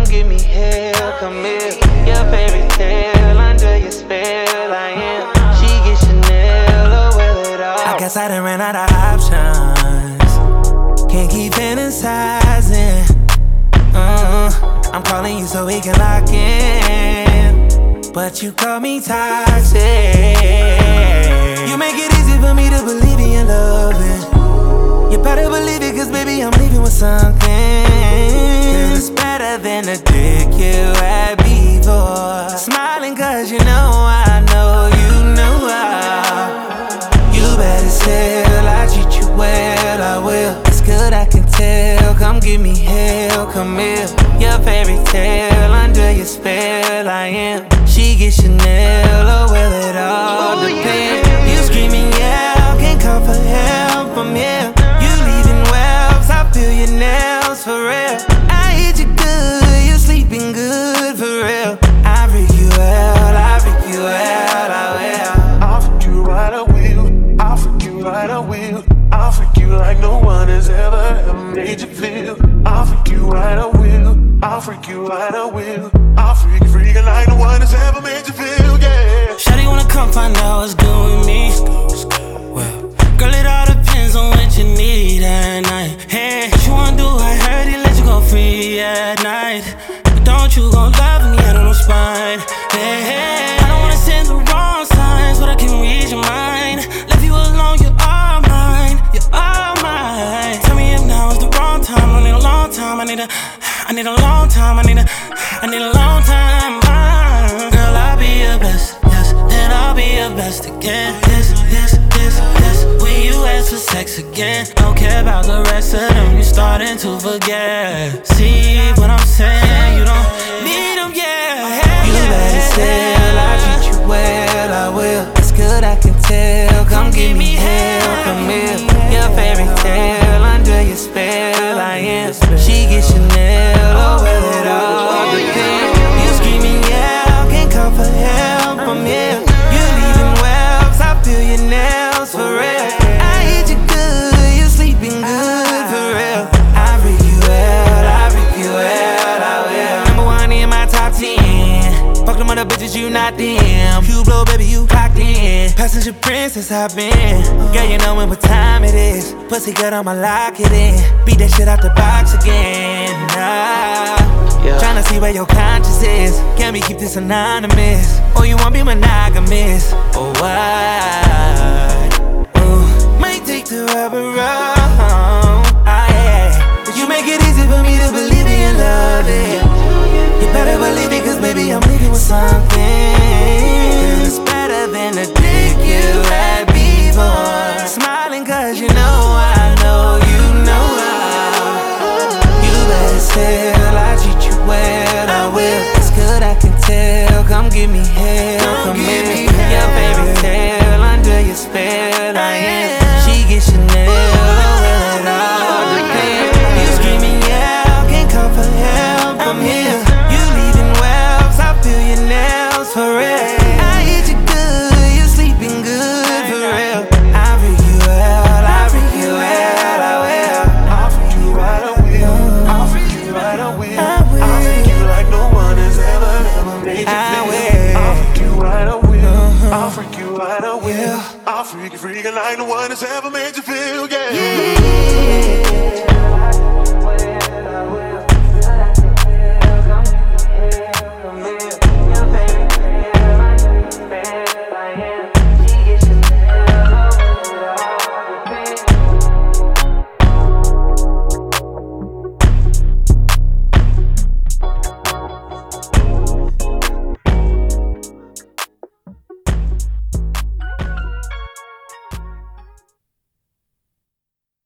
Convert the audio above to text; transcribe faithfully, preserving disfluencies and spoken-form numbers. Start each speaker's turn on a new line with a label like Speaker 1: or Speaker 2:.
Speaker 1: give me hell, come here. Your fairy tale, under your spell I am. She gets Chanel, oh well it all.
Speaker 2: I guess I done ran out of options. Can't keep fantasizing. uh, I'm calling you so we can lock in, but you call me toxic. You make it easy for me to believe in your loving. You better believe it, cause baby I'm leaving with something. Girl, it's better than the dick you had before. Smiling cause you know I know you know how. You better still, I treat you well, I will. It's good, I can tell, come give me hell, come here. Your fairy tale, under your spell I am. She gets Chanel, oh well it all
Speaker 1: oh,
Speaker 2: depends.
Speaker 1: Yeah.
Speaker 2: You screaming yeah, can't call for help, I'm here. You leaving wells, I feel your nails for real. I hit you good, you sleeping good for real. I freak you out, I freak you out, I will.
Speaker 3: I'll freak you right, I will. I'll freak you right, I will. I'll freak you like no one has ever, ever made you feel. I'll freak you right, I will. I'll freak you right, I will. I'll freak you freaking like no one has ever made you feel, yeah.
Speaker 2: Shawty wanna come find out what's good with me. Well, girl, it all depends on what you need at night. Hey, what you wanna do? I heard he let you go free at night. But don't you gon' love me, I don't know spine. Hey, hey, I don't wanna send the wrong signs, but I can read your mind. Leave you alone, you're all mine, you're all mine. Tell me if now is the wrong time, I need a long time, I need a, I need a long time, I need a, I need a long time. Girl, I'll be your best, yes, and I'll be your best again. Yes, yes, yes, yes. When you ask for sex again, don't care about the rest of them, you're starting to forget. See what I'm saying? You don't need them, yeah. You better still, I treat you well, I will. It's good, I can tell, come give me hell, come here. Your fairy tale, under your spell I am. She gets Chanel, oh well it all depends. You screaming yeah, can't call for help, I'm here. You leaving wells, I feel your nails for real. I hit you good, you sleeping good for real. I freak you out, I freak you out, I will. Number one in my top ten. Fuck them other bitches, you not them. You blow, baby, you clocked in. Passenger princess, I've been. Girl, you knowin' what time it is. Pussy good, I'ma lock it in. Beat that shit out the box again. Nah. Yeah. Tryna see where your conscience is. Can we keep this anonymous? Or you won't be monogamous? Or what? Ooh. Might take the rubber wrong. Ah, yeah. But you make it easy for me to believe in your love. You better believe it, cause baby I'm leaving with something. Girl, it's better than the dick you had before. Smiling cause you know I know you know how. You better still, I treat you well, I will. It's good, I can tell, come give me hell, come here. Your fairy tale, under your spell I am. She gets Chanel, oh well it all depends. You screaming yeah, can't call for help, I'm here. You leaving wells, I feel your nails for real. I hit you good, you sleeping good for real. I freak you out, I freak you out, I will.
Speaker 3: I'll freak you right, I will. I'll freak you right, I will. I'll freak you like no one has ever, ever made you feel. I'll freak you right, I will. I'll freak you right, I will. I'll freak you freaking like no one has ever made you feel, yeah.
Speaker 2: Yeah.